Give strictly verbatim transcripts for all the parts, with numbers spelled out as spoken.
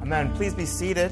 Amen. Please be seated.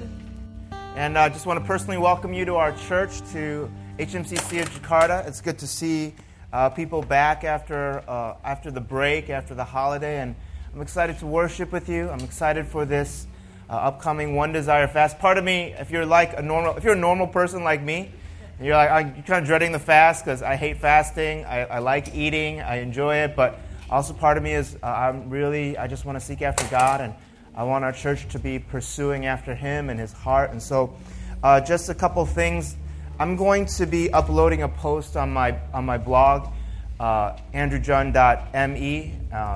And I uh, just want to personally welcome you to our church, to H M C C of Jakarta. It's good to see uh, people back after uh, after the break, after the holiday. And I'm excited to worship with you. I'm excited for this uh, upcoming One Desire fast. Part of me, if you're like a normal, if you're a normal person like me, and you're like I'm kind of dreading the fast because I hate fasting. I, I like eating. I enjoy it. But also part of me is uh, I'm really I just want to seek after God, and I want our church to be pursuing after Him and His heart. And so uh, just a couple things. I'm going to be uploading a post on my on my blog, uh, andrew jun dot m e, uh,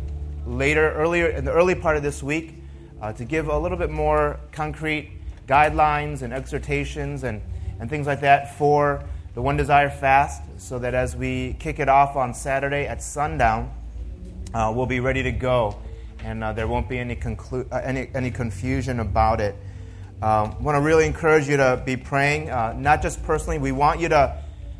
later, earlier in the early part of this week uh, to give a little bit more concrete guidelines and exhortations and, and things like that for the One Desire fast, so that as we kick it off on Saturday at sundown, uh, we'll be ready to go. And uh, there won't be any, conclu- uh, any any confusion about it. I um, want to really encourage you to be praying, uh, not just personally. We want you to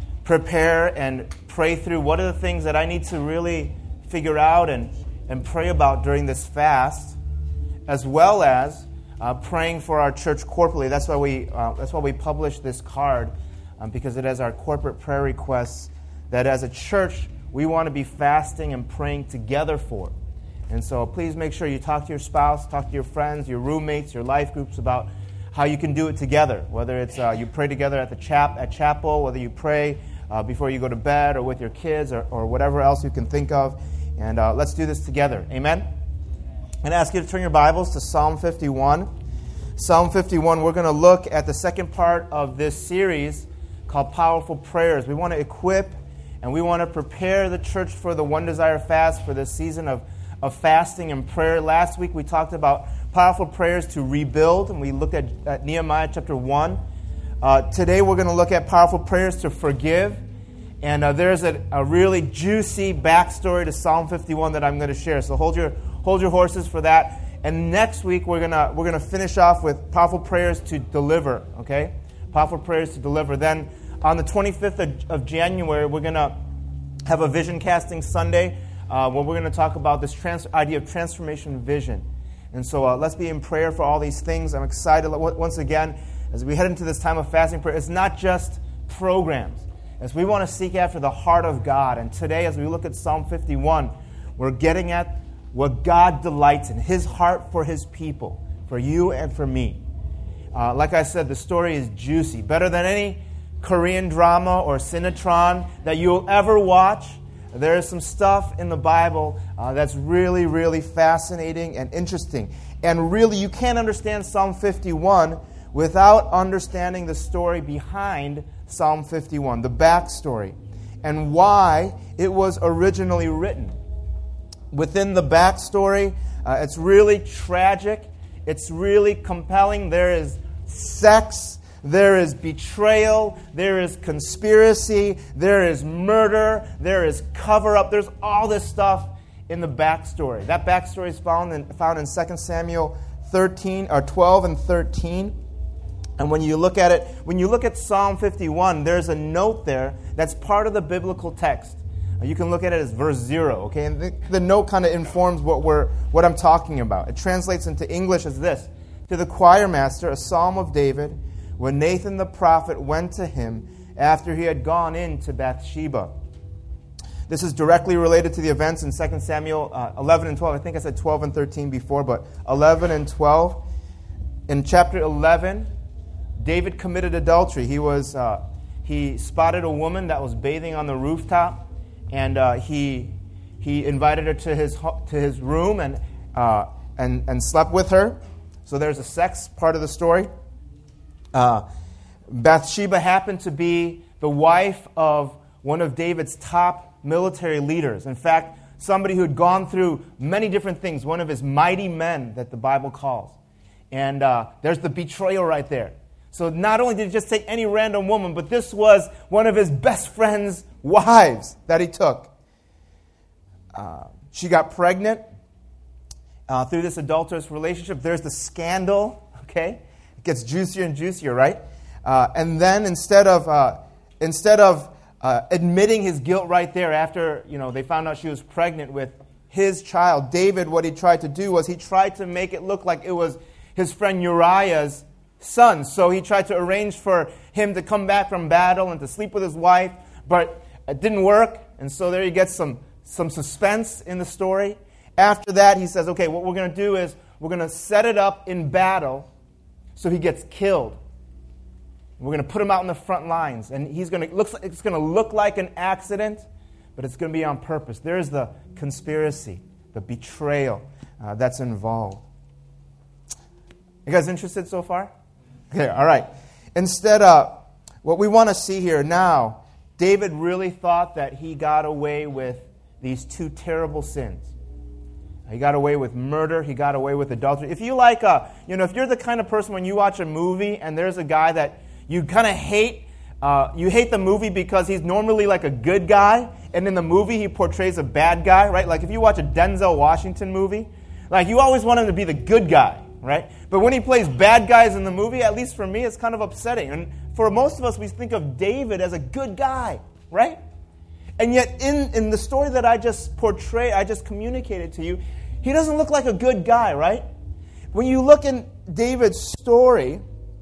prepare and pray through what are the things that I need to really figure out and, and pray about during this fast, as well as uh, praying for our church corporately. That's why we uh, that's why we publish this card, um, because it has our corporate prayer requests that as a church we want to be fasting and praying together for. And so please make sure you talk to your spouse, talk to your friends, your roommates, your life groups about how you can do it together. Whether it's uh, you pray together at the chap at chapel, whether you pray uh, before you go to bed or with your kids or, or whatever else you can think of. And uh, let's do this together. Amen? I'm going to ask you to turn your Bibles to Psalm fifty-one. Psalm fifty-one, we're going to look at the second part of this series called Powerful Prayers. We want to equip and we want to prepare the church for the One Desire fast for this season of of fasting and prayer. Last week we talked about powerful prayers to rebuild, and we looked at, at Nehemiah chapter one. Uh, today we're going to look at powerful prayers to forgive, and uh, there's a, a really juicy backstory to Psalm fifty-one that I'm going to share. So hold your hold your horses for that. And next week we're gonna we're gonna finish off with powerful prayers to deliver. Okay, powerful prayers to deliver. Then on the twenty-fifth of, of January we're gonna have a vision casting Sunday. Uh, where we're going to talk about this trans- idea of transformation vision. And so uh, let's be in prayer for all these things. I'm excited. Once again, as we head into this time of fasting prayer, it's not just programs. As we want to seek after the heart of God. And today, as we look at Psalm fifty-one, we're getting at what God delights in, His heart for His people, for you and for me. Uh, like I said, the story is juicy. Better than any Korean drama or Sinetron that you'll ever watch. There is some stuff in the Bible uh, that's really, really fascinating and interesting. And really, you can't understand Psalm fifty-one without understanding the story behind Psalm fifty-one, the backstory, and why it was originally written. Within the backstory, uh, it's really tragic. It's really compelling. There is sex. There is betrayal, there is conspiracy, there is murder, there is cover-up. There's all this stuff in the backstory. That backstory is found in, found in Second Samuel thirteen or twelve and thirteen. And when you look at it, when you look at Psalm fifty-one, there's a note there that's part of the biblical text. You can look at it as verse zero, okay? And the, the note kind of informs what we're what I'm talking about. It translates into English as this: to the choir master, a psalm of David, when Nathan the prophet went to him after he had gone into Bathsheba. This is directly related to the events in Second Samuel uh, eleven and twelve. I think I said twelve and thirteen before, but eleven and twelve. In chapter eleven, David committed adultery. He was uh, he spotted a woman that was bathing on the rooftop, and uh, he he invited her to his to his room and uh, and and slept with her. So there's a sex part of the story. Uh, Bathsheba happened to be the wife of one of David's top military leaders. In fact, somebody who had gone through many different things, one of his mighty men that the Bible calls. And uh, there's the betrayal right there. So not only did he just take any random woman, but this was one of his best friend's wives that he took. Uh, she got pregnant uh, through this adulterous relationship. There's the scandal, okay? Gets juicier and juicier, right? Uh, and then instead of uh, instead of uh, admitting his guilt right there after you know they found out she was pregnant with his child, David, what he tried to do was he tried to make it look like it was his friend Uriah's son. So he tried to arrange for him to come back from battle and to sleep with his wife, but it didn't work. And so there you get some, some suspense in the story. After that, he says, okay, what we're going to do is we're going to set it up in battle so he gets killed. We're going to put him out in the front lines. And he's going to looks like, it's going to look like an accident, but it's going to be on purpose. There's the conspiracy, the betrayal uh, that's involved. You guys interested so far? Okay, all right. Instead, uh, what we want to see here now, David really thought that he got away with these two terrible sins. He got away with murder. He got away with adultery. If you like, uh, you know, if you're the kind of person when you watch a movie and there's a guy that you kind of hate, uh, you hate the movie because he's normally like a good guy, and in the movie he portrays a bad guy, right? Like if you watch a Denzel Washington movie, like you always want him to be the good guy, right? But when he plays bad guys in the movie, at least for me, it's kind of upsetting. And for most of us, we think of David as a good guy, right? And yet in, in the story that I just portrayed, I just communicated to you, he doesn't look like a good guy, right? When you look in David's story,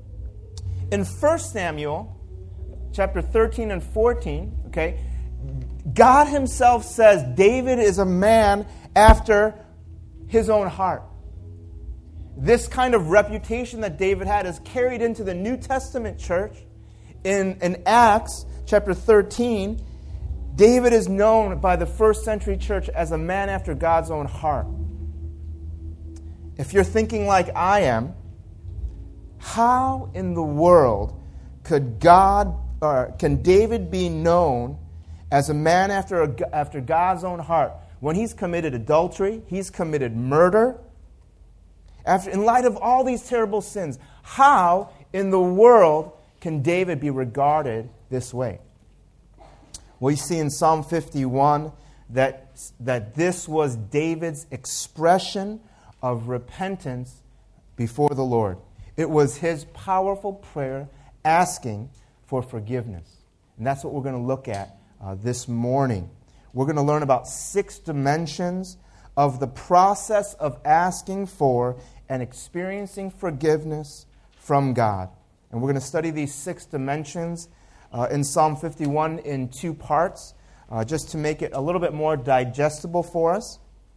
in First Samuel, chapter thirteen and fourteen, okay, God himself says David is a man after his own heart. This kind of reputation that David had is carried into the New Testament church. In, in Acts chapter thirteen, David is known by the first century church as a man after God's own heart. If you're thinking like I am, how in the world could God, or can David be known as a man after, a, after God's own heart when he's committed adultery, he's committed murder? After, in light of all these terrible sins, how in the world can David be regarded this way? We see in Psalm fifty-one that, that this was David's expression of repentance before the Lord. It was his powerful prayer asking for forgiveness. And that's what we're going to look at uh, this morning. We're going to learn about six dimensions of the process of asking for and experiencing forgiveness from God. And we're going to study these six dimensions uh, in Psalm fifty-one in two parts, uh, just to make it a little bit more digestible for us.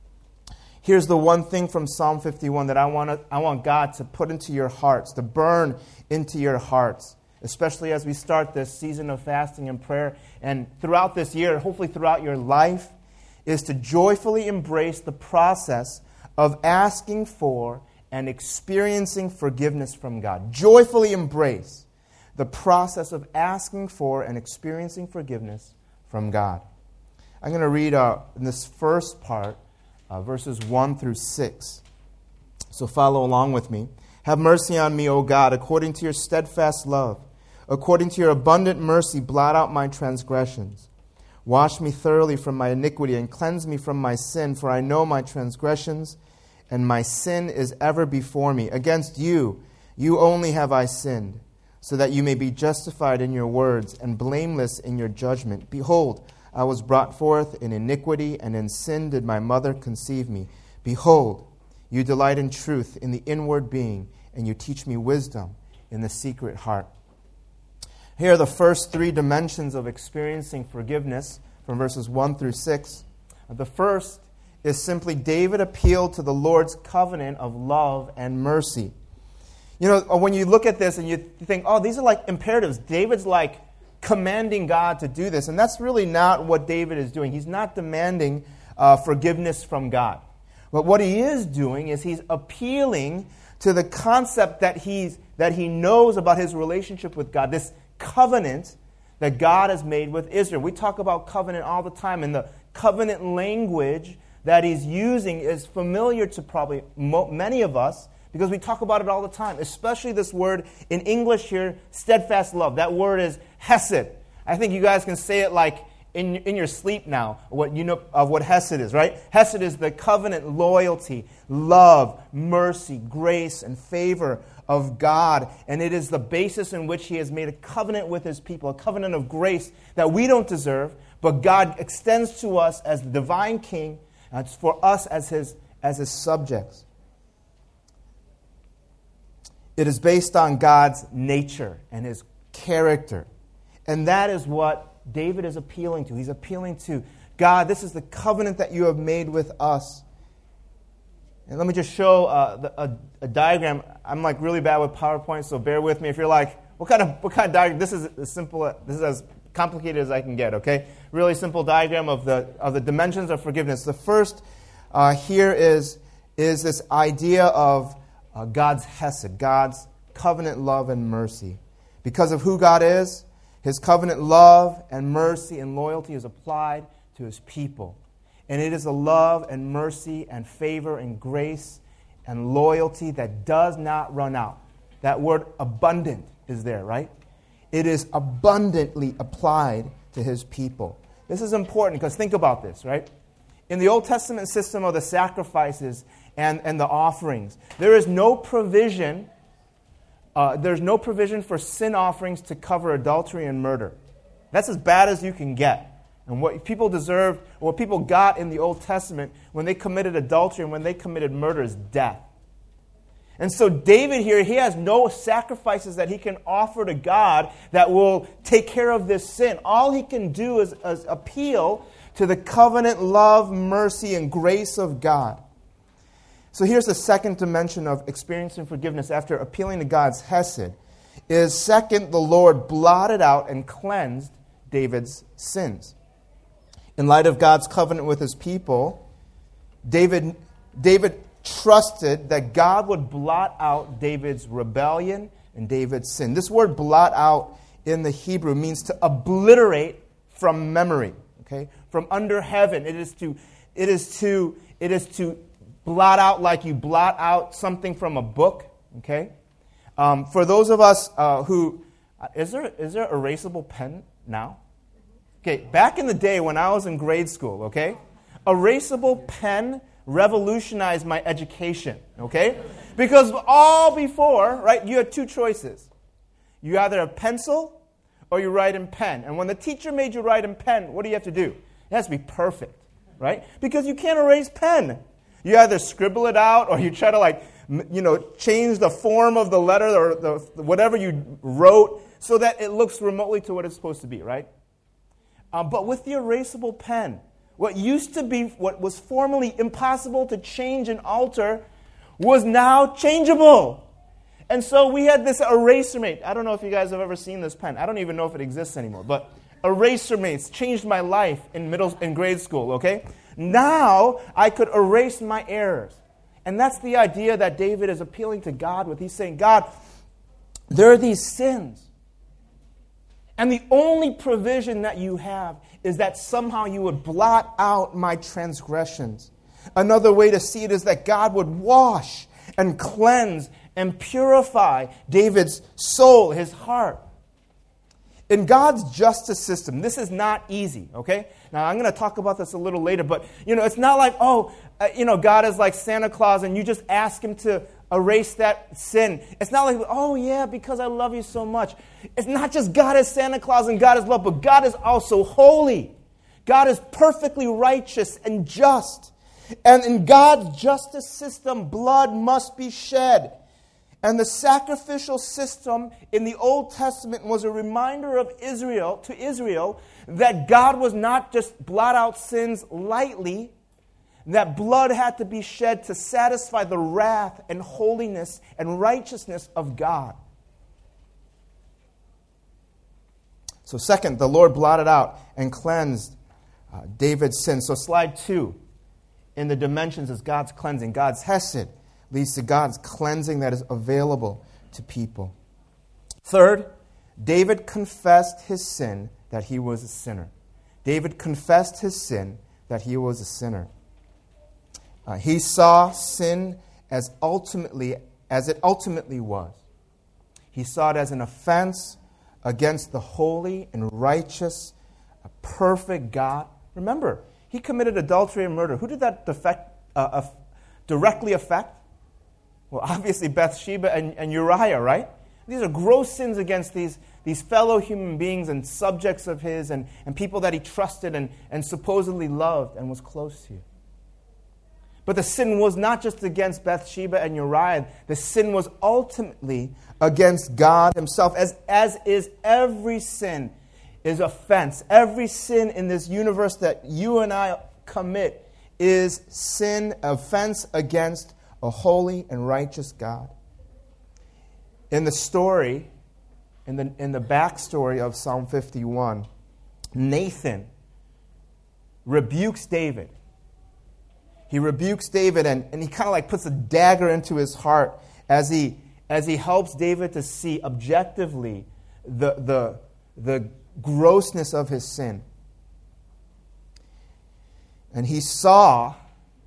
Here's the one thing from Psalm fifty-one that I want to, I want God to put into your hearts, to burn into your hearts, especially as we start this season of fasting and prayer. And throughout this year, hopefully throughout your life, is to joyfully embrace the process of asking for and experiencing forgiveness from God. Joyfully embrace the process of asking for and experiencing forgiveness from God. I'm going to read uh, in this first part, uh, verses one through six. So follow along with me. Have mercy on me, O God, according to your steadfast love. According to your abundant mercy, blot out my transgressions. Wash me thoroughly from my iniquity and cleanse me from my sin, for I know my transgressions, and my sin is ever before me. Against you, you only have I sinned, so that you may be justified in your words and blameless in your judgment. Behold, I was brought forth in iniquity, and in sin did my mother conceive me. Behold, you delight in truth in the inward being, and you teach me wisdom in the secret heart. Here are the first three dimensions of experiencing forgiveness from verses one through six. The first is simply David appealed to the Lord's covenant of love and mercy. You know, when you look at this and you think, oh, these are like imperatives. David's like commanding God to do this. And that's really not what David is doing. He's not demanding uh, forgiveness from God. But what he is doing is he's appealing to the concept that he's that he knows about his relationship with God, this covenant that God has made with Israel. We talk about covenant all the time, and the covenant language that he's using is familiar to probably mo- many of us because we talk about it all the time, especially this word in English here, steadfast love. That word is hesed. I think you guys can say it like in, in your sleep now, what you know of what hesed is, right? Hesed is the covenant loyalty, love, mercy, grace, and favor of God. And it is the basis in which he has made a covenant with his people, a covenant of grace that we don't deserve, but God extends to us as the divine king, and it's for us as his, as his subjects. It is based on God's nature and his character. And that is what David is appealing to. He's appealing to God, this is the covenant that you have made with us. And let me just show uh, the, a, a diagram. I'm like really bad with PowerPoint, so bear with me. If you're like, what kind of what kind of diagram? This is as simple. This is as complicated as I can get. Okay, really simple diagram of the of the dimensions of forgiveness. The first uh, here is is this idea of uh, God's hesed, God's covenant love and mercy. Because of who God is, his covenant love and mercy and loyalty is applied to his people. And it is a love and mercy and favor and grace and loyalty that does not run out. That word abundant is there, right? It is abundantly applied to his people. This is important because think about this, right? In the Old Testament system of the sacrifices and, and the offerings, there is no provision, uh, there's no provision for sin offerings to cover adultery and murder. That's as bad as you can get. And what people deserved, or what people got in the Old Testament when they committed adultery and when they committed murder is death. And so David here, he has no sacrifices that he can offer to God that will take care of this sin. All he can do is, is appeal to the covenant love, mercy, and grace of God. So here's the second dimension of experiencing forgiveness after appealing to God's hesed, is second, the Lord blotted out and cleansed David's sins. In light of God's covenant with his people, David, David trusted that God would blot out David's rebellion and David's sin. This word blot out in the Hebrew means to obliterate from memory, okay? From under heaven. It is to, it is to, it is to blot out like you blot out something from a book, okay? Um, for those of us uh, who, uh, is there is there erasable pen now? Okay, back in the day when I was in grade school, okay, erasable pen revolutionized my education, okay? Because all before, right, you had two choices. You either have pencil or you write in pen. And when the teacher made you write in pen, what do you have to do? It has to be perfect, right? Because you can't erase pen. You either scribble it out or you try to like, you know, change the form of the letter or the, whatever you wrote so that it looks remotely to what it's supposed to be, right? Uh, but with the erasable pen, what used to be, what was formerly impossible to change and alter, was now changeable. And so we had this Erasermate. I don't know if you guys have ever seen this pen. I don't even know if it exists anymore. But Erasermates changed my life in middle, in grade school, okay? Now I could erase my errors. And that's the idea that David is appealing to God with. He's saying, God, there are these sins. And the only provision that you have is that somehow you would blot out my transgressions. Another way to see it is that God would wash and cleanse and purify David's soul, his heart. In God's justice system, this is not easy, okay? Now, I'm going to talk about this a little later, but, you know, it's not like, oh, uh, you know, God is like Santa Claus and you just ask him to erase that sin. It's not like, oh, yeah, because I love you so much. It's not just God is Santa Claus and God is love, but God is also holy. God is perfectly righteous and just. And in God's justice system, blood must be shed. And the sacrificial system in the Old Testament was a reminder of Israel, to Israel, that God was not just blot out sins lightly, that blood had to be shed to satisfy the wrath and holiness and righteousness of God. So second, the Lord blotted out and cleansed uh, David's sin. So slide two in the dimensions is God's cleansing. God's hesed leads to God's cleansing that is available to people. Third, David confessed his sin that he was a sinner. David confessed his sin that he was a sinner. Uh, he saw sin as ultimately as it ultimately was. He saw it as an offense against the holy and righteous, perfect God. Remember, he committed adultery and murder. Who did that defect, uh, uh, directly affect? Well, obviously Bathsheba and, and Uriah, right? These are gross sins against these, these fellow human beings and subjects of his and, and people that he trusted and, and supposedly loved and was close to. But the sin was not just against Bathsheba and Uriah. The sin was ultimately against God himself, as, as is every sin is offense. Every sin in this universe that you and I commit is sin, offense against a holy and righteous God. In the story, in the, in the backstory of Psalm fifty-one, Nathan rebukes David. He rebukes David and, and he kind of like puts a dagger into his heart as he as he helps David to see objectively the, the, the grossness of his sin. And he saw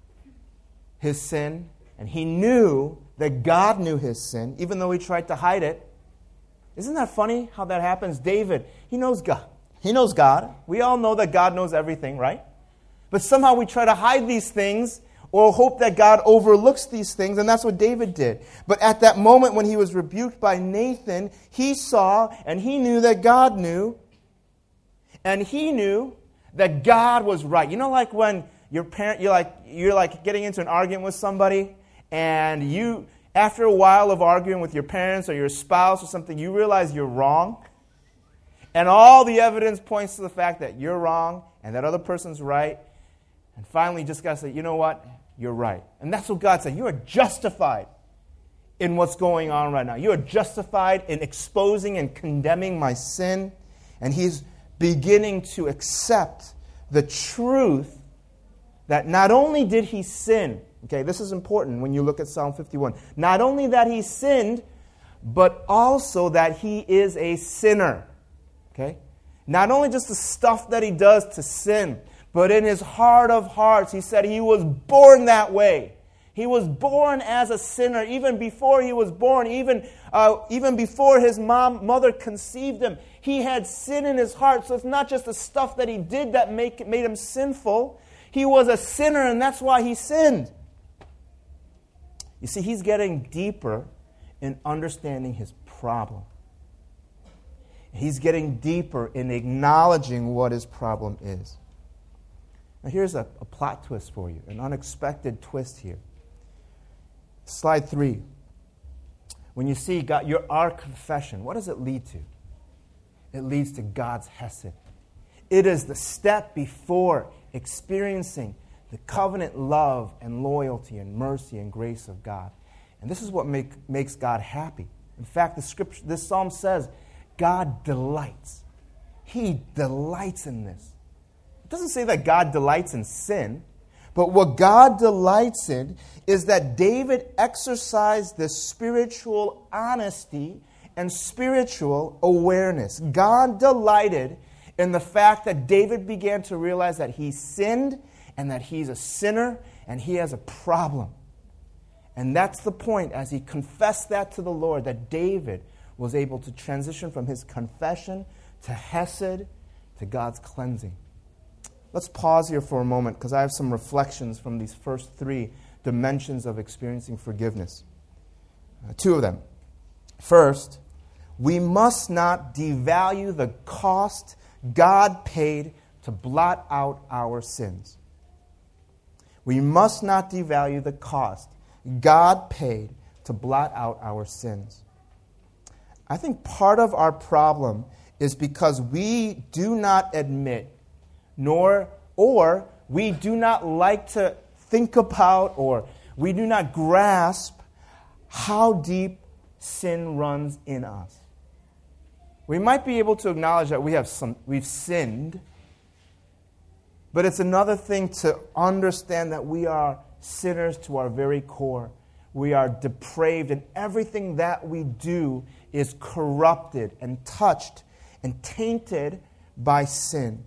his sin, and he knew that God knew his sin, even though he tried to hide it. Isn't that funny how that happens? David, he knows God. He knows God. We all know that God knows everything, right? But somehow we try to hide these things or hope that God overlooks these things, and that's what David did. But at that moment when he was rebuked by Nathan, he saw and he knew that God knew, and he knew that God was right. You know, like when your parent, you're like you're like getting into an argument with somebody, and you, after a while of arguing with your parents or your spouse or something, you realize you're wrong, and all the evidence points to the fact that you're wrong and that other person's right. And finally, you just got to say, you know what? You're right. And that's what God said. You are justified in what's going on right now. You are justified in exposing and condemning my sin. And he's beginning to accept the truth that not only did he sin, okay, this is important when you look at Psalm fifty-one, not only that he sinned, but also that he is a sinner. Okay? Not only just the stuff that he does to sin, but in his heart of hearts, he said he was born that way. He was born as a sinner even before he was born, even, uh, even before his mom, mother conceived him. He had sin in his heart, so it's not just the stuff that he did that make, made him sinful. He was a sinner, and that's why he sinned. You see, he's getting deeper in understanding his problem. He's getting deeper in acknowledging what his problem is. Now here's a, a plot twist for you, an unexpected twist here. Slide three. When you see God, your our confession, what does it lead to? It leads to God's hesed. It is the step before experiencing the covenant love and loyalty and mercy and grace of God. And this is what make, makes God happy. In fact, the scripture, this psalm says, God delights. He delights in this. It doesn't say that God delights in sin, but what God delights in is that David exercised this spiritual honesty and spiritual awareness. God delighted in the fact that David began to realize that he sinned and that he's a sinner and he has a problem. And that's the point, as he confessed that to the Lord, that David was able to transition from his confession to hesed, to God's cleansing. Let's pause here for a moment because I have some reflections from these first three dimensions of experiencing forgiveness. Uh, two of them. First, we must not devalue the cost God paid to blot out our sins. We must not devalue the cost God paid to blot out our sins. I think part of our problem is because we do not admit, nor or we do not like to think about, or we do not grasp how deep sin runs in us. We might be able to acknowledge that we have some we've sinned, but it's another thing to understand that we are sinners to our very core. We are depraved, and everything that we do is corrupted and touched and tainted by sin.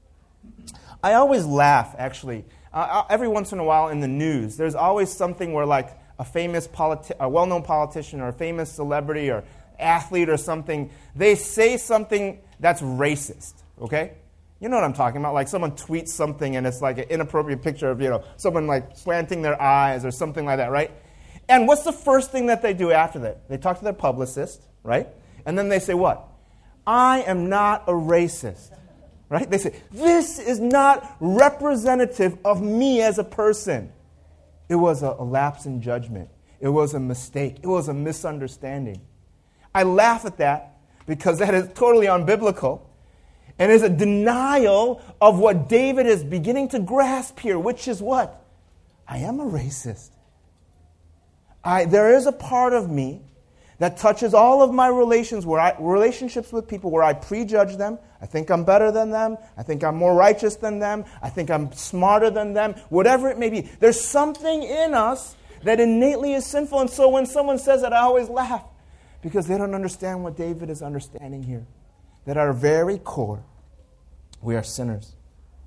I always laugh, actually. Uh, every once in a while in the news, there's always something where, like, a famous politi- a well-known politician or a famous celebrity or athlete or something, they say something that's racist, okay? You know what I'm talking about? Like someone tweets something and it's like an inappropriate picture of, you know, someone like slanting their eyes or something like that, right? And what's the first thing that they do after that? They talk to their publicist, right? And then they say what? I am not a racist, right? They say, this is not representative of me as a person. It was a, a lapse in judgment. It was a mistake. It was a misunderstanding. I laugh at that because that is totally unbiblical and is a denial of what David is beginning to grasp here, which is what? I am a racist. I, there is a part of me that touches all of my relations where I, relationships with people where I prejudge them. I think I'm better than them. I think I'm more righteous than them. I think I'm smarter than them. Whatever it may be. There's something in us that innately is sinful. And so when someone says that, I always laugh because they don't understand what David is understanding here. That at our very core, we are sinners.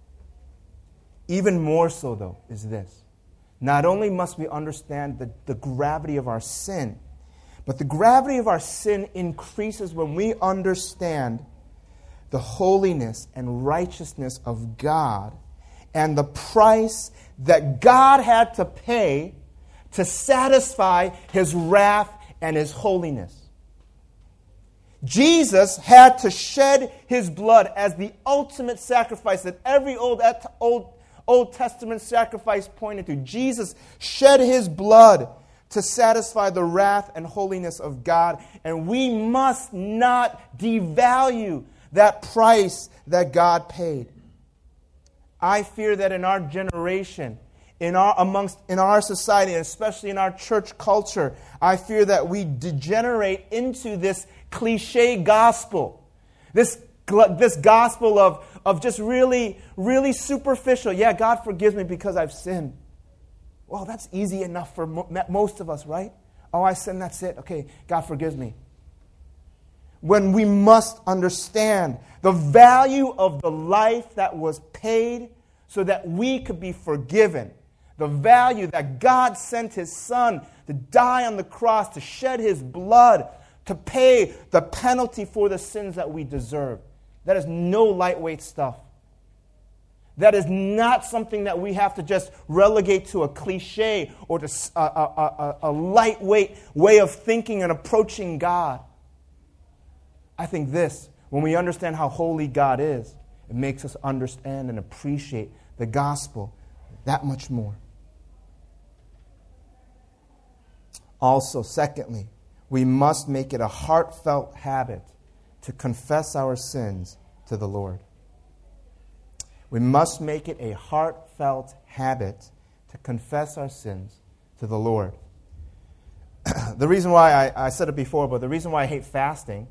Even more so, though, is this. Not only must we understand the, the gravity of our sin, but the gravity of our sin increases when we understand the holiness and righteousness of God and the price that God had to pay to satisfy His wrath and His holiness. Jesus had to shed His blood as the ultimate sacrifice that every Old, Old, Old Testament sacrifice pointed to. Jesus shed His blood to satisfy the wrath and holiness of God. And we must not devalue that price that God paid. I fear that in our generation, in our amongst in our society, and especially in our church culture, I fear that we degenerate into this cliche gospel. This, this gospel of, of just really, really superficial. Yeah, God forgives me because I've sinned. Well, that's easy enough for mo- most of us, right? Oh, I sinned, that's it. Okay, God forgives me. When we must understand the value of the life that was paid so that we could be forgiven. The value that God sent His Son to die on the cross, to shed His blood, to pay the penalty for the sins that we deserve. That is no lightweight stuff. That is not something that we have to just relegate to a cliche or to a, a, a, a lightweight way of thinking and approaching God. I think this, when we understand how holy God is, it makes us understand and appreciate the gospel that much more. Also, secondly, we must make it a heartfelt habit to confess our sins to the Lord. We must make it a heartfelt habit to confess our sins to the Lord. The reason why, I, I said it before, but the reason why I hate fasting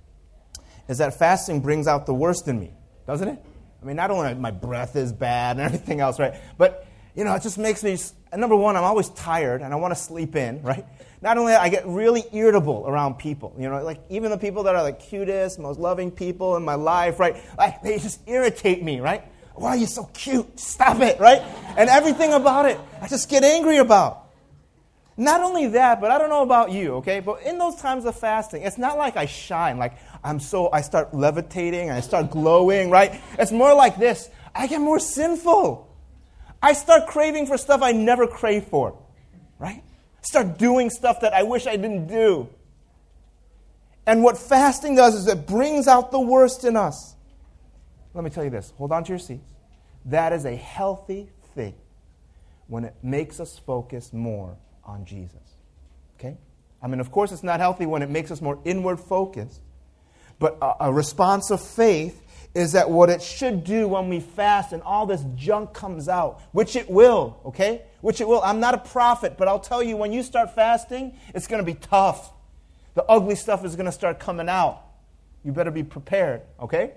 is that fasting brings out the worst in me, doesn't it? I mean, not only my breath is bad and everything else, right? But, you know, it just makes me, number one, I'm always tired and I want to sleep in, right? Not only that, I get really irritable around people, you know, like even the people that are the cutest, most loving people in my life, right? Like, they just irritate me, right? Why are you so cute? Stop it, right? And everything about it, I just get angry about. Not only that, but I don't know about you, okay? But in those times of fasting, it's not like I shine, like I'm so, I start levitating, I start glowing, right? It's more like this. I get more sinful. I start craving for stuff I never craved for, right? Start doing stuff that I wish I didn't do. And what fasting does is it brings out the worst in us. Let me tell you this. Hold on to your seats. That is a healthy thing when it makes us focus more on Jesus. Okay? I mean, of course, it's not healthy when it makes us more inward focused. But a, a response of faith is that what it should do when we fast and all this junk comes out, which it will, okay? Which it will. I'm not a prophet, but I'll tell you, when you start fasting, it's going to be tough. The ugly stuff is going to start coming out. You better be prepared, okay?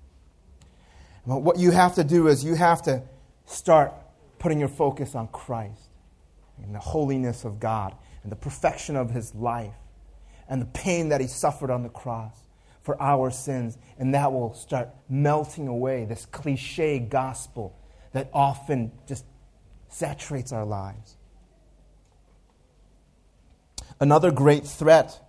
But what you have to do is you have to start putting your focus on Christ and the holiness of God and the perfection of His life and the pain that He suffered on the cross for our sins. And that will start melting away this cliche gospel that often just saturates our lives. Another great threat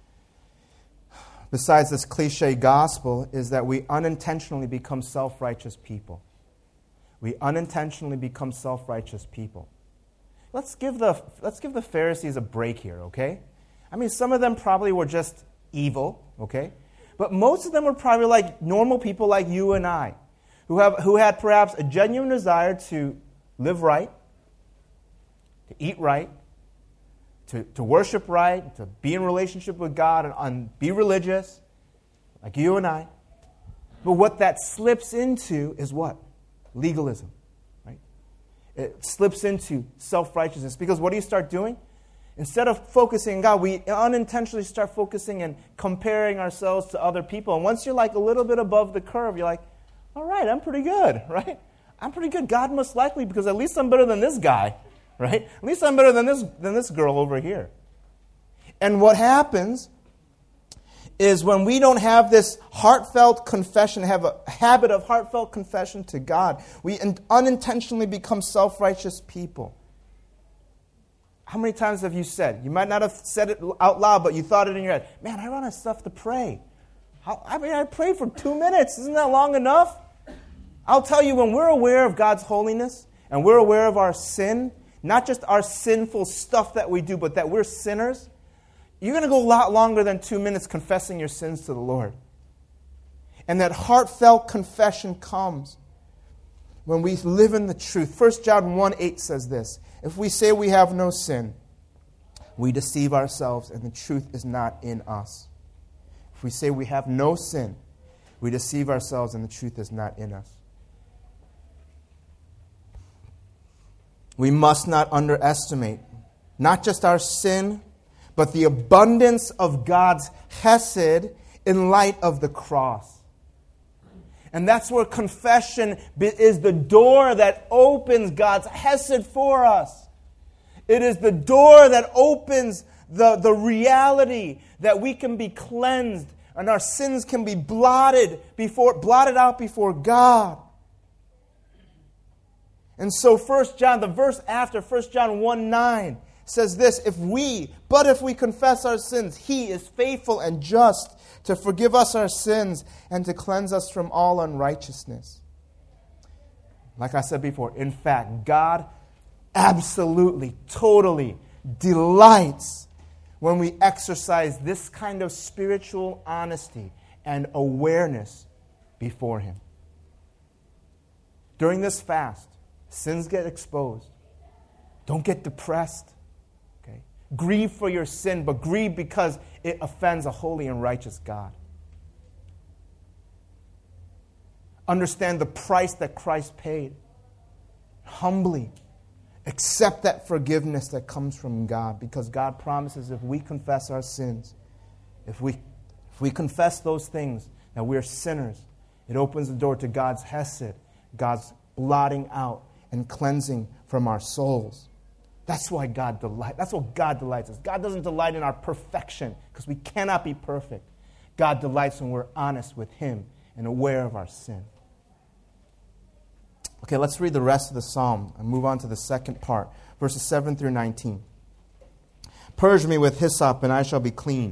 besides this cliche gospel is that we unintentionally become self-righteous people. We unintentionally become self-righteous people. Let's give the let's give the Pharisees a break here, okay? I mean, some of them probably were just evil, okay? But most of them were probably like normal people like you and I, who have who had perhaps a genuine desire to live right, to eat right, to, to worship right, to be in relationship with God and, and be religious, like you and I. But what that slips into is what? Legalism, right? It slips into self-righteousness. Because what do you start doing? Instead of focusing on God, we unintentionally start focusing and comparing ourselves to other people. And once you're like a little bit above the curve, you're like, all right, I'm pretty good, right? I'm pretty good. God must like me because at least I'm better than this guy, right? At least I'm better than this, than this girl over here. And what happens is when we don't have this heartfelt confession, have a habit of heartfelt confession to God, we unintentionally become self-righteous people. How many times have you said, you might not have said it out loud, but you thought it in your head, man, I run out of stuff to pray. How, I mean, I pray for two minutes. Isn't that long enough? I'll tell you, when we're aware of God's holiness and we're aware of our sin, not just our sinful stuff that we do, but that we're sinners, you're going to go a lot longer than two minutes confessing your sins to the Lord. And that heartfelt confession comes when we live in the truth. First John one eight says this, if we say we have no sin, we deceive ourselves and the truth is not in us. If we say we have no sin, we deceive ourselves and the truth is not in us. We must not underestimate not just our sin, but the abundance of God's chesed in light of the cross. And that's where confession is the door that opens God's chesed for us. It is the door that opens the, the reality that we can be cleansed and our sins can be blotted before blotted out before God. And so First John, the verse after First John one nine says this, if we, but if we confess our sins, He is faithful and just to forgive us our sins and to cleanse us from all unrighteousness. Like I said before, in fact, God absolutely, totally delights when we exercise this kind of spiritual honesty and awareness before Him. During this fast, sins get exposed. Don't get depressed. Okay? Grieve for your sin, but grieve because it offends a holy and righteous God. Understand the price that Christ paid. Humbly accept that forgiveness that comes from God, because God promises if we confess our sins, if we if we confess those things, that we're sinners, it opens the door to God's chesed, God's blotting out and cleansing from our souls. That's why God delights. That's what God delights us. God doesn't delight in our perfection because we cannot be perfect. God delights when we're honest with Him and aware of our sin. Okay, let's read the rest of the psalm and move on to the second part, verses seven through nineteen. Purge me with hyssop, and I shall be clean.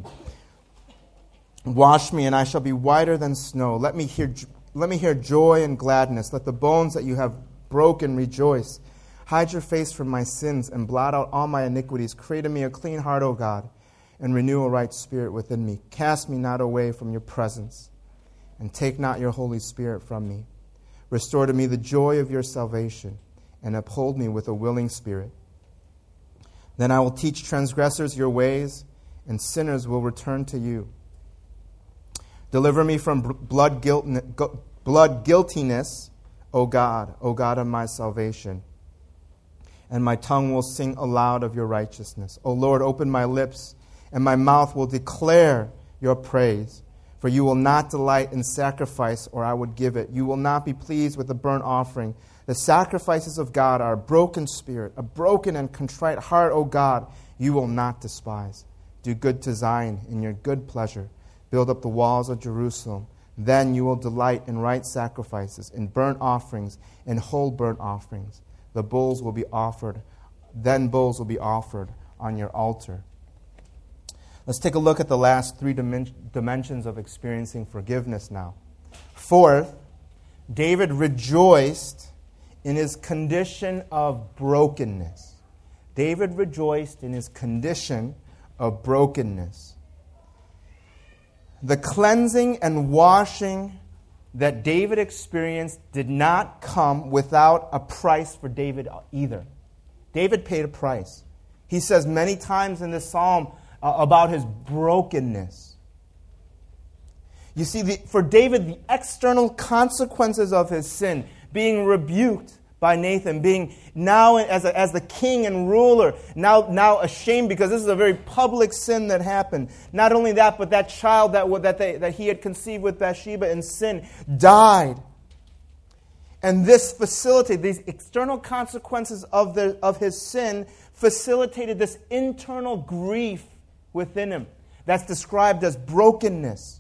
Wash me, and I shall be whiter than snow. Let me hear, let me hear joy and gladness. Let the bones that you have broken rejoice. Hide your face from my sins and blot out all my iniquities. Create in me a clean heart, O God, and renew a right spirit within me. Cast me not away from your presence, and take not your Holy Spirit from me. Restore to me the joy of your salvation, and uphold me with a willing spirit. Then I will teach transgressors your ways, and sinners will return to you. Deliver me from blood guilt, blood guiltiness, O God, O God of my salvation. And my tongue will sing aloud of your righteousness. O Lord, open my lips, and my mouth will declare your praise. For you will not delight in sacrifice, or I would give it. You will not be pleased with the burnt offering. The sacrifices of God are a broken spirit, a broken and contrite heart, O God, you will not despise. Do good to Zion in your good pleasure. Build up the walls of Jerusalem. Then you will delight in right sacrifices, in burnt offerings, in whole burnt offerings. The bulls will be offered. Then bulls will be offered on your altar. Let's take a look at the last three dimen- dimensions of experiencing forgiveness now. Fourth, David rejoiced in his condition of brokenness. David rejoiced in his condition of brokenness. The cleansing and washing that David experienced did not come without a price for David either. David paid a price. He says many times in this psalm uh, about his brokenness. You see, the, for David, the external consequences of his sin, being rebuked by Nathan, being now as, a, as the king and ruler, now, now ashamed because this is a very public sin that happened. Not only that, but that child that, that, they, that he had conceived with Bathsheba in sin died. And this facilitated, these external consequences of, the, of his sin facilitated this internal grief within him that's described as brokenness.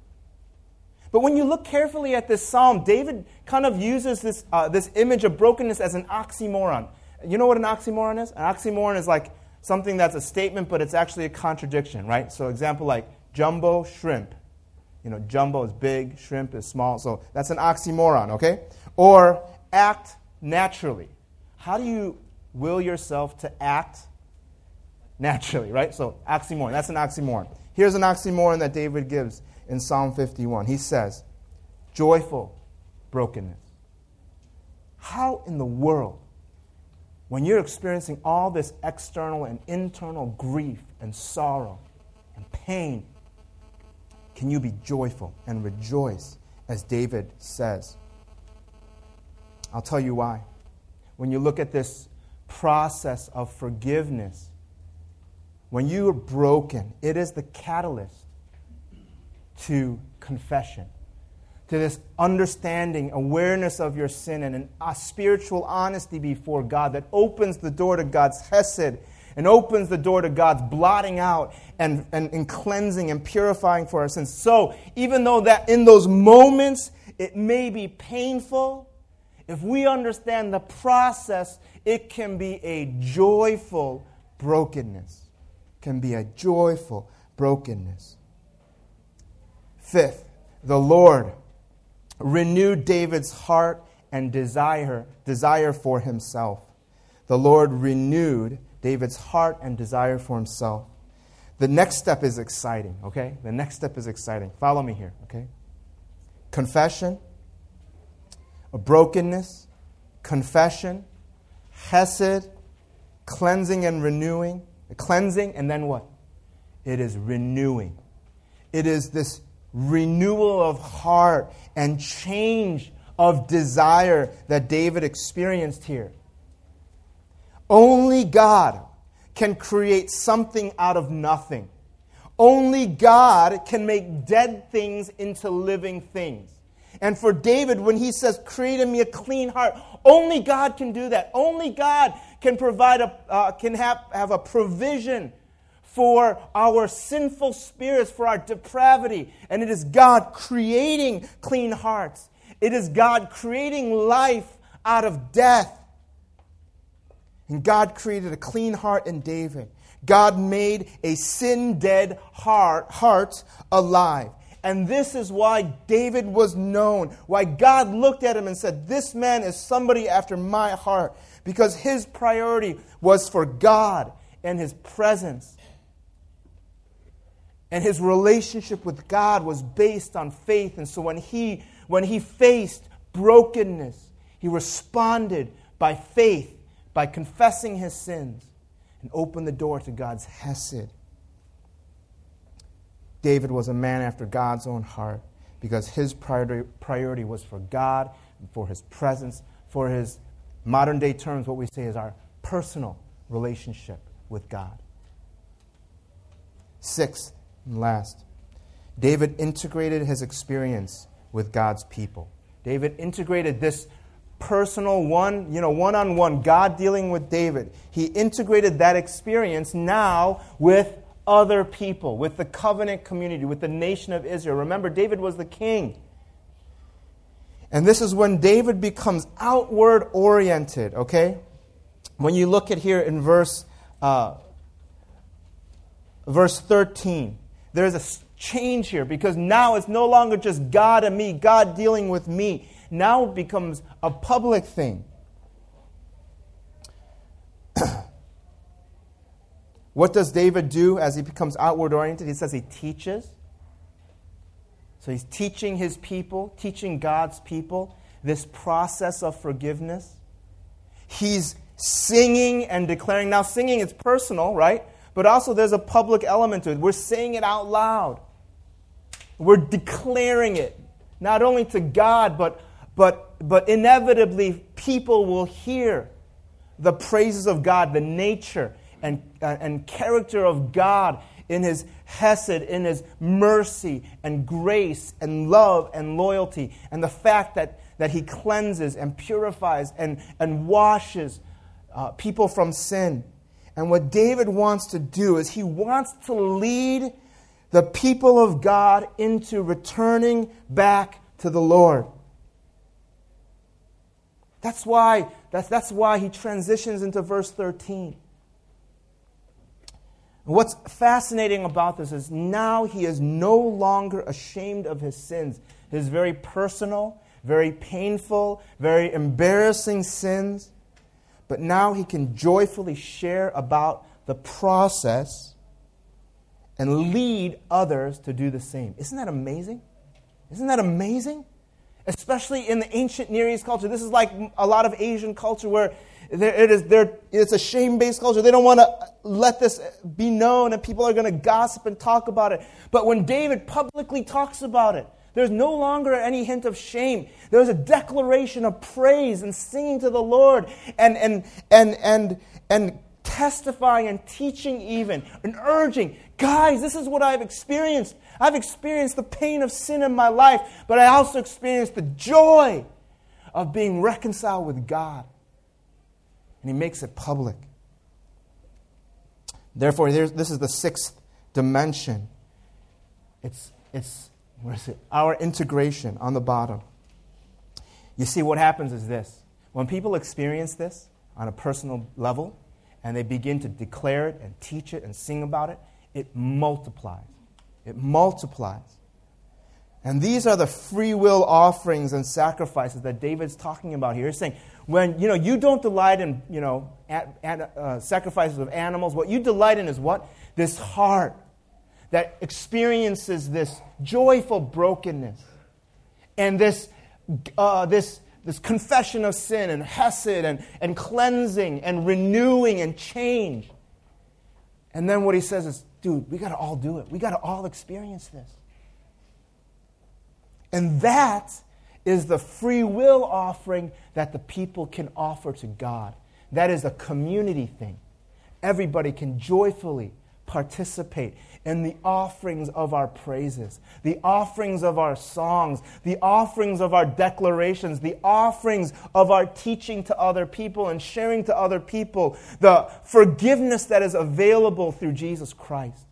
But when you look carefully at this psalm, David kind of uses this, uh, this image of brokenness as an oxymoron. You know what an oxymoron is? An oxymoron is like something that's a statement, but it's actually a contradiction, right? So example like jumbo shrimp. You know, jumbo is big, shrimp is small. So that's an oxymoron, okay? Or act naturally. How do you will yourself to act naturally, right? So oxymoron, that's an oxymoron. Here's an oxymoron that David gives in Psalm fifty-one. He says, joyful brokenness. How in the world, when you're experiencing all this external and internal grief and sorrow and pain, can you be joyful and rejoice, as David says? I'll tell you why. When you look at this process of forgiveness, when you are broken, it is the catalyst to confession, to this understanding, awareness of your sin, and an, a spiritual honesty before God that opens the door to God's hesed and opens the door to God's blotting out and, and, and cleansing and purifying for our sins. So, even though that in those moments it may be painful, if we understand the process, it can be a joyful brokenness. It can be a joyful brokenness. Fifth, the Lord renewed David's heart and desire, desire for himself. The Lord renewed David's heart and desire for himself. The next step is exciting, okay? The next step is exciting. Follow me here, okay? Confession, a brokenness, confession, hesed, cleansing and renewing. Cleansing, and then what? It is renewing. It is this renewal of heart and change of desire that David experienced here. Only God can create something out of nothing. Only God can make dead things into living things. And for David, when he says, create in me a clean heart, only God can do that. Only God can provide a, uh, can have, have a provision for our sinful spirits, for our depravity. And it is God creating clean hearts. It is God creating life out of death. And God created a clean heart in David. God made a sin-dead heart, heart alive. And this is why David was known, why God looked at him and said, this man is somebody after my heart, because his priority was for God and his presence. And his relationship with God was based on faith. And so when he, when he faced brokenness, he responded by faith, by confessing his sins, and opened the door to God's hesed. David was a man after God's own heart because his priority, priority was for God, for his presence, for his modern day terms, what we say is our personal relationship with God. Sixth and last, David integrated his experience with God's people. David integrated this personal one, you know, one-on-one, God dealing with David. He integrated that experience now with other people, with the covenant community, with the nation of Israel. Remember, David was the king. And this is when David becomes outward oriented, okay? When you look at here in verse, uh, verse thirteen, there's a change here because now it's no longer just God and me, God dealing with me. Now it becomes a public thing. What does David do as he becomes outward oriented? He says he teaches. So he's teaching his people, teaching God's people this process of forgiveness. He's singing and declaring. Now, singing is personal, right? But also there's a public element to it. We're saying it out loud. We're declaring it, not only to God, but, but, but inevitably people will hear the praises of God, the nature and, uh, and character of God in His hesed, in His mercy and grace and love and loyalty, and the fact that, that He cleanses and purifies and, and washes uh, people from sin. And what David wants to do is he wants to lead the people of God into returning back to the Lord. That's why, that's, that's why he transitions into verse thirteen. And what's fascinating about this is now he is no longer ashamed of his sins, his very personal, very painful, very embarrassing sins. But now he can joyfully share about the process and lead others to do the same. Isn't that amazing? Isn't that amazing? Especially in the ancient Near East culture. This is like a lot of Asian culture where there, it is, there, it's a shame-based culture. They don't want to let this be known, and people are going to gossip and talk about it. But when David publicly talks about it, there's no longer any hint of shame. There's a declaration of praise and singing to the Lord and and and and and testifying and teaching even and urging, guys, this is what I've experienced. I've experienced the pain of sin in my life, but I also experienced the joy of being reconciled with God. And he makes it public. Therefore, this is the sixth dimension. It's it's Where is it? Our integration on the bottom. You see, what happens is this. When people experience this on a personal level, and they begin to declare it and teach it and sing about it, it multiplies. It multiplies. And these are the free will offerings and sacrifices that David's talking about here. He's saying, when you know you don't delight in you know at, at, uh, sacrifices of animals, what you delight in is what? This heart that experiences this joyful brokenness and this uh, this this confession of sin and hesed and, and cleansing and renewing and change. And then what he says is, dude, we got to all do it. We got to all experience this. And that is the free will offering that the people can offer to God. That is a community thing. Everybody can joyfully participate in the offerings of our praises, the offerings of our songs, the offerings of our declarations, the offerings of our teaching to other people and sharing to other people, the forgiveness that is available through Jesus Christ.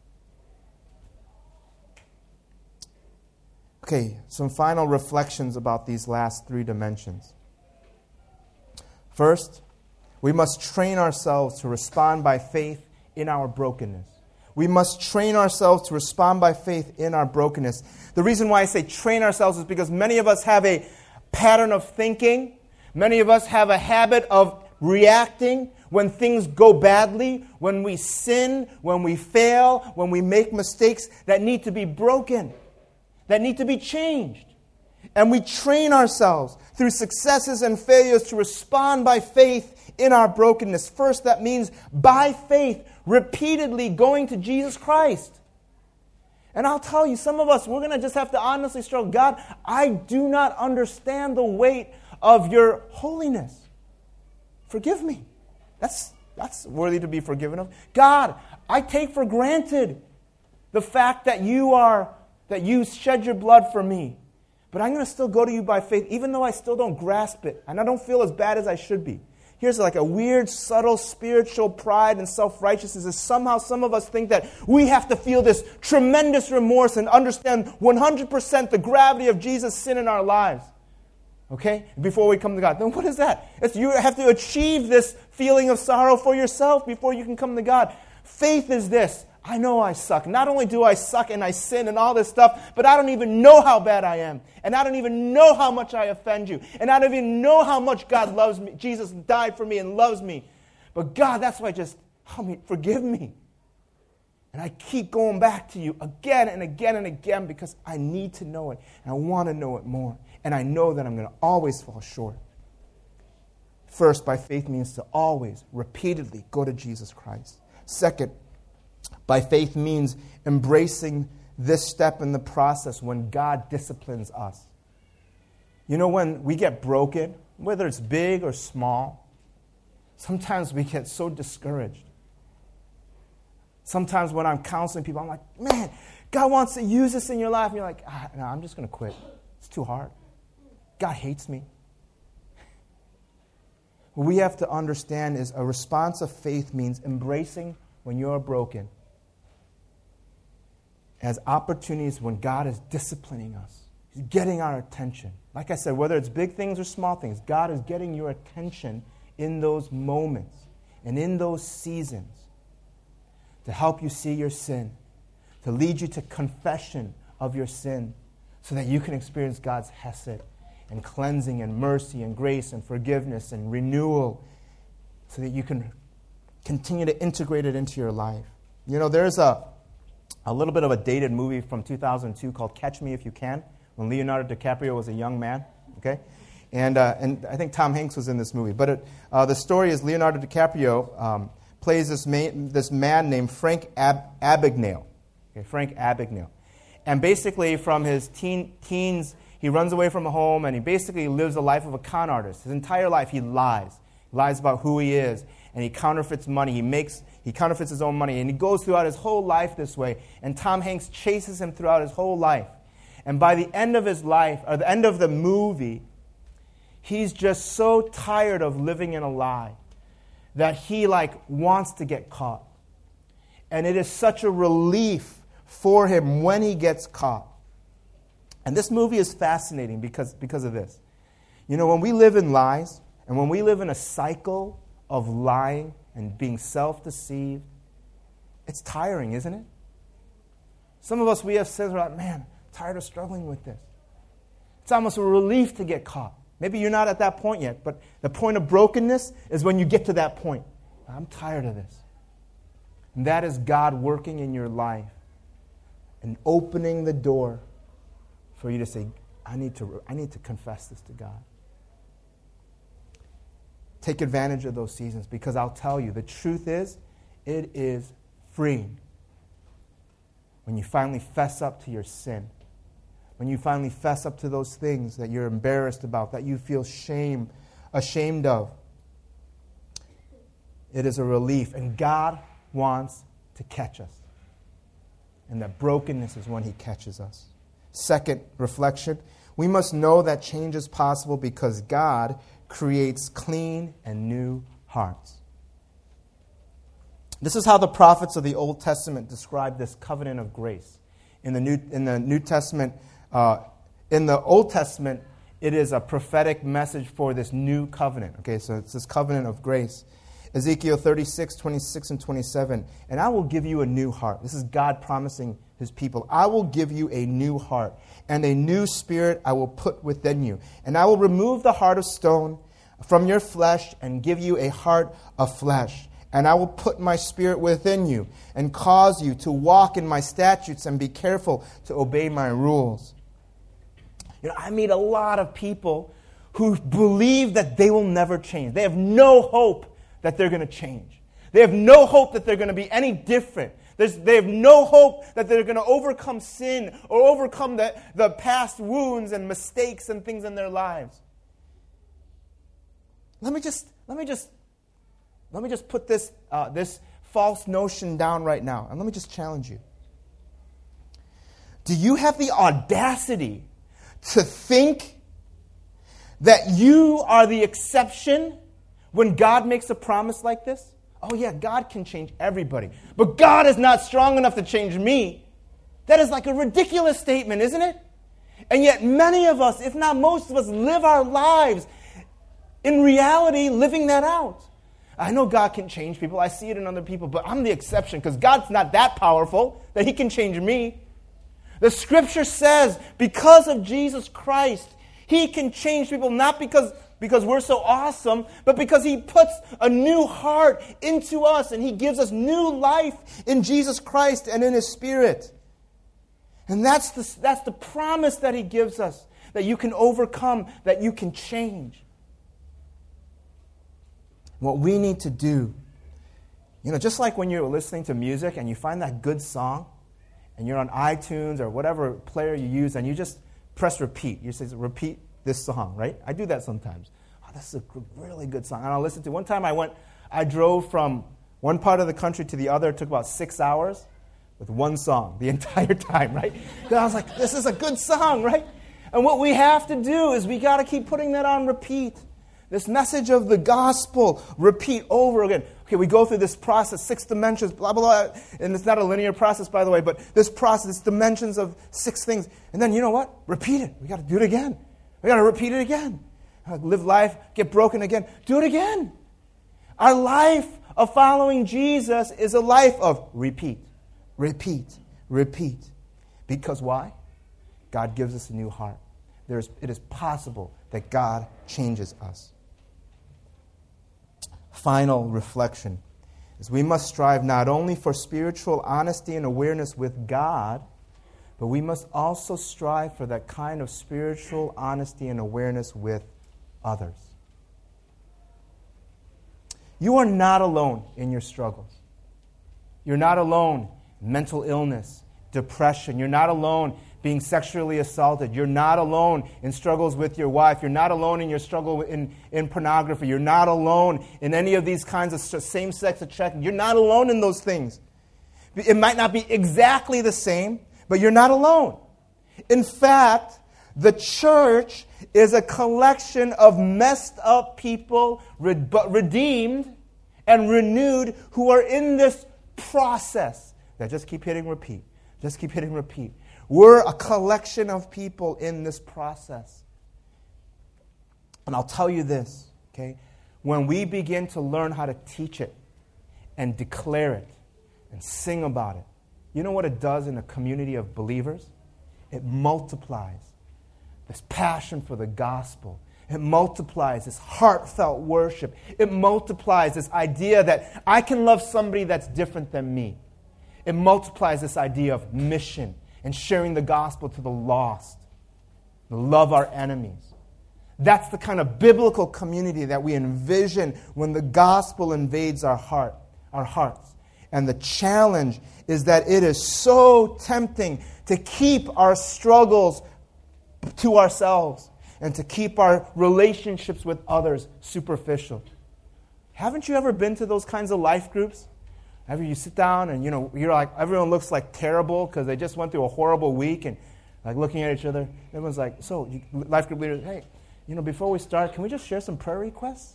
Okay, some final reflections about these last three dimensions. First, we must train ourselves to respond by faith in our brokenness. We must train ourselves to respond by faith in our brokenness. The reason why I say train ourselves is because many of us have a pattern of thinking. Many of us have a habit of reacting when things go badly, when we sin, when we fail, when we make mistakes that need to be broken, that need to be changed. And we train ourselves through successes and failures to respond by faith in our brokenness. First, that means by faith, repeatedly going to Jesus Christ. And I'll tell you, some of us, we're going to just have to honestly struggle. God, I do not understand the weight of your holiness. Forgive me. That's, that's worthy to be forgiven of. God, I take for granted the fact that you are, that you shed your blood for me. But I'm going to still go to you by faith, even though I still don't grasp it, and I don't feel as bad as I should be. Here's like a weird, subtle, spiritual pride and self-righteousness is somehow some of us think that we have to feel this tremendous remorse and understand one hundred percent the gravity of Jesus' sin in our lives. Okay? Before we come to God. Then what is that? It's you have to achieve this feeling of sorrow for yourself before you can come to God. Faith is this. I know I suck. Not only do I suck and I sin and all this stuff, but I don't even know how bad I am. And I don't even know how much I offend you. And I don't even know how much God loves me. Jesus died for me and loves me. But God, that's why just help me, forgive me. And I keep going back to you again and again and again because I need to know it. And I want to know it more. And I know that I'm going to always fall short. First, by faith means to always, repeatedly go to Jesus Christ. Second, by faith means embracing this step in the process when God disciplines us. You know, when we get broken, whether it's big or small, sometimes we get so discouraged. Sometimes when I'm counseling people, I'm like, man, God wants to use this in your life. And you're like, ah, no, I'm just going to quit. It's too hard. God hates me. What we have to understand is a response of faith means embracing when you're broken as opportunities when God is disciplining us. He's getting our attention. Like I said, whether it's big things or small things, God is getting your attention in those moments and in those seasons to help you see your sin, to lead you to confession of your sin so that you can experience God's hesed and cleansing and mercy and grace and forgiveness and renewal so that you can continue to integrate it into your life. You know, there's a, a little bit of a dated movie from two thousand two called Catch Me If You Can, when Leonardo DiCaprio was a young man, okay? And uh, and I think Tom Hanks was in this movie. But it, uh, the story is Leonardo DiCaprio um, plays this, man, this man named Frank Ab- Abagnale. Okay, Frank Abagnale. And basically from his teen, teens, he runs away from home and he basically lives a life of a con artist. His entire life he lies. He lies about who he is. And he counterfeits money. He makes, he counterfeits his own money. And he goes throughout his whole life this way. And Tom Hanks chases him throughout his whole life. And by the end of his life, or the end of the movie, he's just so tired of living in a lie that he like wants to get caught. And it is such a relief for him when he gets caught. And this movie is fascinating because, because of this. You know, when we live in lies, and when we live in a cycle of lying and being self-deceived, it's tiring, isn't it? Some of us, we have sins, we're like, man, tired of struggling with this. It's almost a relief to get caught. Maybe you're not at that point yet, but the point of brokenness is when you get to that point. I'm tired of this. And that is God working in your life and opening the door for you to say, I need to, I need to confess this to God. Take advantage of those seasons because I'll tell you, the truth is, it is freeing. When you finally fess up to your sin, when you finally fess up to those things that you're embarrassed about, that you feel shame, ashamed of, it is a relief. And God wants to catch us. And that brokenness is when He catches us. Second reflection, we must know that change is possible because God creates clean and new hearts. This is how the prophets of the Old Testament describe this covenant of grace. In the New, in the New Testament, uh, in the Old Testament, it is a prophetic message for this new covenant. Okay, so it's this covenant of grace. Ezekiel thirty-six, twenty-six, and twenty-seven. And I will give you a new heart. This is God promising His people. I will give you a new heart, and a new spirit I will put within you. And I will remove the heart of stone from your flesh and give you a heart of flesh. And I will put my spirit within you and cause you to walk in my statutes and be careful to obey my rules. You know, I meet a lot of people who believe that they will never change. They have no hope that they're going to change. They have no hope that they're going to be any different. There's, they have no hope that they're going to overcome sin or overcome the, the past wounds and mistakes and things in their lives. Let me just, let me just, let me just put this, uh, this false notion down right now, and let me just challenge you. Do you have the audacity to think that you are the exception when God makes a promise like this? Oh yeah, God can change everybody. But God is not strong enough to change me. That is like a ridiculous statement, isn't it? And yet many of us, if not most of us, live our lives in reality living that out. I know God can change people. I see it in other people, but I'm the exception because God's not that powerful that He can change me. The Scripture says because of Jesus Christ, He can change people not because because we're so awesome, but because He puts a new heart into us and He gives us new life in Jesus Christ and in His Spirit. And that's the, that's the promise that He gives us, that you can overcome, that you can change. What we need to do, you know, just like when you're listening to music and you find that good song, and you're on iTunes or whatever player you use, and you just press repeat. You say, repeat this song, right? I do that sometimes. Oh, this is a really good song. And I'll listen to it. One time I went, I drove from one part of the country to the other. It took about six hours with one song the entire time, right? Because I was like, this is a good song, right? And what we have to do is we got to keep putting that on repeat. This message of the gospel, repeat over again. Okay, we go through this process, six dimensions, blah, blah, blah. And it's not a linear process, by the way, but this process, this dimensions of six things. And then, you know what? Repeat it. We got to do it again. We got to repeat it again. Live life, get broken again. Do it again. Our life of following Jesus is a life of repeat, repeat, repeat. Because why? God gives us a new heart. There's, it is possible that God changes us. Final reflection is we must strive not only for spiritual honesty and awareness with God, but we must also strive for that kind of spiritual honesty and awareness with others. You are not alone in your struggles. You're not alone in mental illness, depression. You're not alone being sexually assaulted. You're not alone in struggles with your wife. You're not alone in your struggle in, in pornography. You're not alone in any of these kinds of same-sex attraction. You're not alone in those things. It might not be exactly the same, but you're not alone. In fact, the church is a collection of messed up people, but redeemed and renewed, who are in this process. Now just keep hitting repeat. Just keep hitting repeat. We're a collection of people in this process. And I'll tell you this, okay? When we begin to learn how to teach it and declare it and sing about it, you know what it does in a community of believers? It multiplies this passion for the gospel. It multiplies this heartfelt worship. It multiplies this idea that I can love somebody that's different than me. It multiplies this idea of mission and sharing the gospel to the lost. Love our enemies. That's the kind of biblical community that we envision when the gospel invades our heart, our hearts. And the challenge is that it is so tempting to keep our struggles to ourselves and to keep our relationships with others superficial. Haven't you ever been to those kinds of life groups? Ever you sit down and, you know, you're like, everyone looks like terrible because they just went through a horrible week and like looking at each other. Everyone's like, so, you, life group leaders, hey, you know, before we start, can we just share some prayer requests?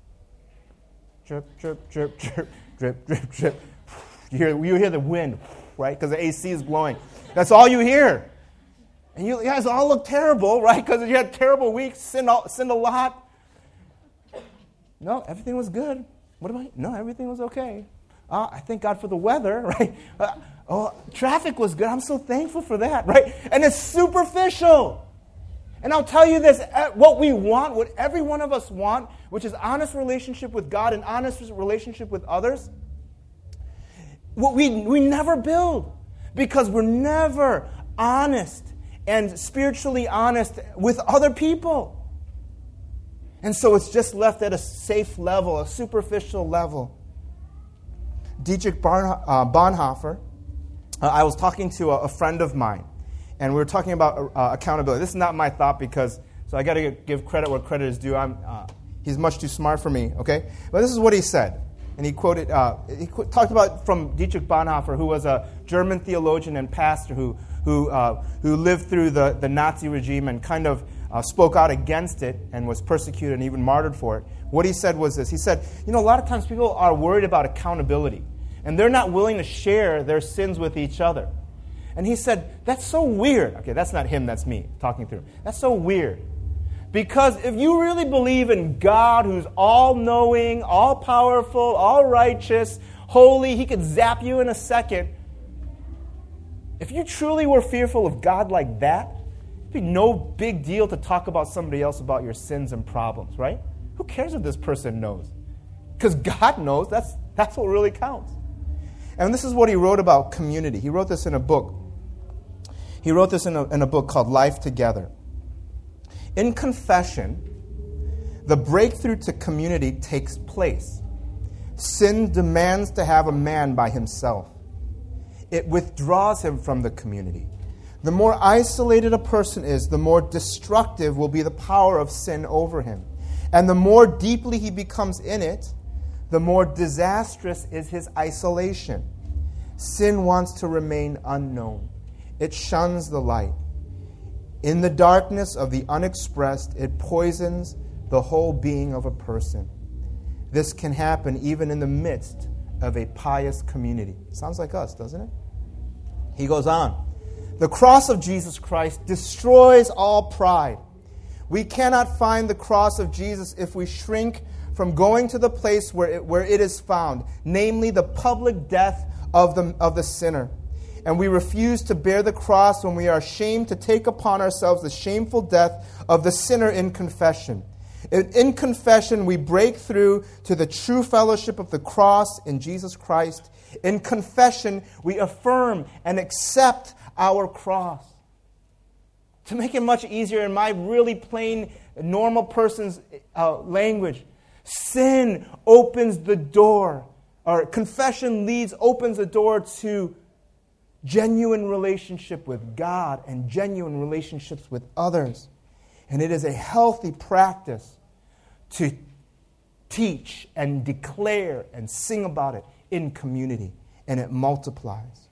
Chirp, chirp, chirp, chirp, drip, drip, drip. You hear, you hear the wind, right? Because the A C is blowing. That's all you hear. And you guys all look terrible, right? Because you had terrible weeks, sinned, all, sinned a lot. No, everything was good. What am I? No, everything was okay. Uh, I thank God for the weather, right? Uh, oh, traffic was good. I'm so thankful for that, right? And it's superficial. And I'll tell you this, what we want, what every one of us want, which is honest relationship with God and honest relationship with others, what we, we never build because we're never honest and spiritually honest with other people. And so it's just left at a safe level, a superficial level. Dietrich Bonhoeffer, uh, I was talking to a, a friend of mine, and we were talking about uh, accountability. This is not my thought because, so I got to give credit where credit is due. I'm, uh, he's much too smart for me, okay? But this is what he said, and he quoted, uh, he qu- talked about from Dietrich Bonhoeffer, who was a German theologian and pastor who who uh, who lived through the, the Nazi regime and kind of uh, spoke out against it and was persecuted and even martyred for it. What he said was this. He said, you know, a lot of times people are worried about accountability, and they're not willing to share their sins with each other. And he said, that's so weird. Okay, that's not him, that's me talking through him. That's so weird. Because if you really believe in God who's all-knowing, all-powerful, all-righteous, holy, he could zap you in a second. If you truly were fearful of God like that, it'd be no big deal to talk about somebody else about your sins and problems, right? Who cares if this person knows? Because God knows. That's, that's what really counts. And this is what he wrote about community. He wrote this in a book. He wrote this in a, in a book called Life Together. In confession, the breakthrough to community takes place. Sin demands to have a man by himself. It withdraws him from the community. The more isolated a person is, the more destructive will be the power of sin over him. And the more deeply he becomes in it, the more disastrous is his isolation. Sin wants to remain unknown. It shuns the light. In the darkness of the unexpressed, it poisons the whole being of a person. This can happen even in the midst of a pious community. Sounds like us, doesn't it? He goes on. The cross of Jesus Christ destroys all pride. We cannot find the cross of Jesus if we shrink from going to the place where it, where it is found, namely the public death of the, of the sinner. And we refuse to bear the cross when we are ashamed to take upon ourselves the shameful death of the sinner in confession. In, in confession, we break through to the true fellowship of the cross in Jesus Christ. In confession, we affirm and accept our cross. To make it much easier in my really plain, normal person's uh, language, sin opens the door, or confession leads, opens the door to genuine relationship with God and genuine relationships with others. And it is a healthy practice to teach and declare and sing about it in community, and it multiplies.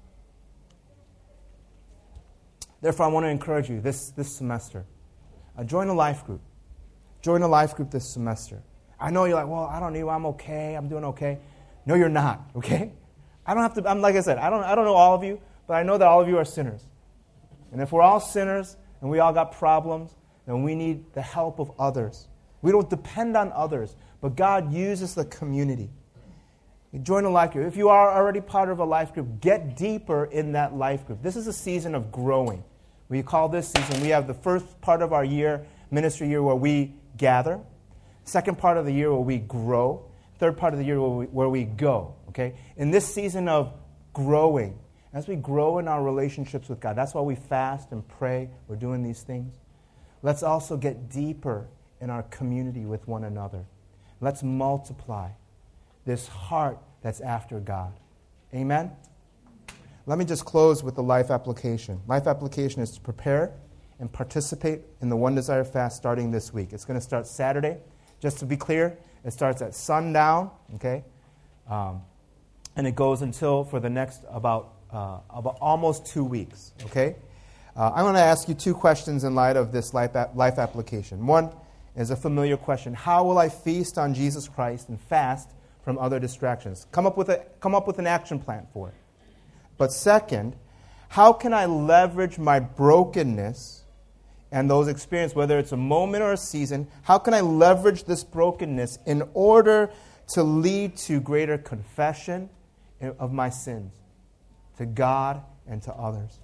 Therefore, I want to encourage you this, this semester. Uh, join a life group. Join a life group this semester. I know you're like, well, I don't need, I'm okay, I'm doing okay. No, you're not, okay? I don't have to, I'm like I said, I don't, I don't know all of you, but I know that all of you are sinners. And if we're all sinners and we all got problems, then we need the help of others. We don't depend on others, but God uses the community. You join a life group. If you are already part of a life group, get deeper in that life group. This is a season of growing. We call this season, we have the first part of our year, ministry year, where we gather. Second part of the year where we grow. Third part of the year where we, where we go. Okay? In this season of growing, as we grow in our relationships with God, that's why we fast and pray. We're doing these things. Let's also get deeper in our community with one another. Let's multiply this heart that's after God. Amen? Let me just close with the life application. Life application is to prepare and participate in the One Desire Fast starting this week. It's going to start Saturday. Just to be clear, it starts at sundown, okay? Um, and it goes until for the next about, uh, about almost two weeks, okay? Uh, I want to ask you two questions in light of this life, life application. One is a familiar question. How will I feast on Jesus Christ and fast from other distractions? Come up with a, come up with an action plan for it. But second, how can I leverage my brokenness and those experiences, whether it's a moment or a season, how can I leverage this brokenness in order to lead to greater confession of my sins to God and to others?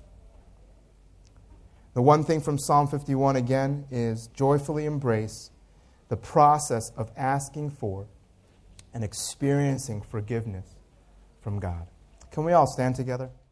The one thing from Psalm fifty-one, again, is joyfully embrace the process of asking for and experiencing forgiveness from God. Can we all stand together?